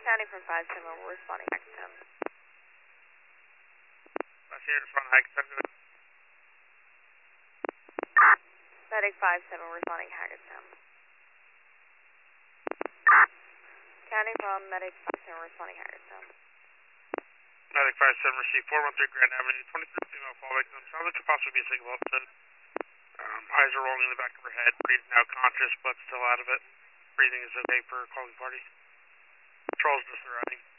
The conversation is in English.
County from 5-7, we're responding back to 10. I see it responding Hackettstown. Medic 5-7, responding Hackettstown. County from Medic 5-7, responding Hackettstown. Medic 5-7, receive 413 Grand Avenue, 23 female fall victim. Sounds like could possibly be a single episode. Eyes are rolling in the back of her head. She's now conscious, but still out of it. Breathing is okay for calling party. Patrol's just arriving.